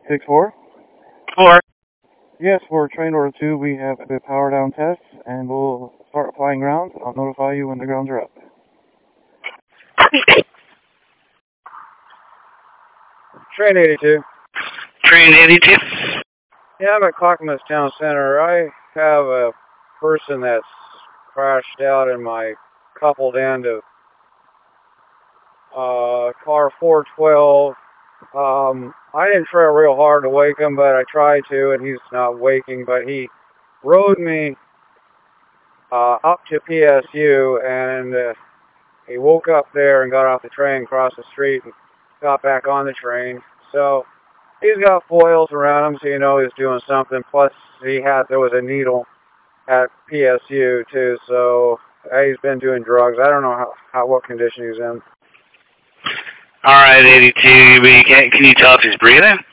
6-4. 4. Yes, for train order 2, we have the power down tests, and we'll start applying grounds. I'll notify you when the grounds are up. Train 82. Train 82. Yeah, I'm at Clackamas Town Center. I have a person that's crashed out in my coupled end of car 412. I didn't try real hard to wake him, but I tried to, and he's not waking. But he rode me up to PSU, and he woke up there and got off the train, crossed the street, and got back on the train. So he's got foils around him, so you know he's doing something. Plus, there was a needle at PSU too, so he's been doing drugs. I don't know what condition he's in. All right, 82. Can you tell if he's breathing?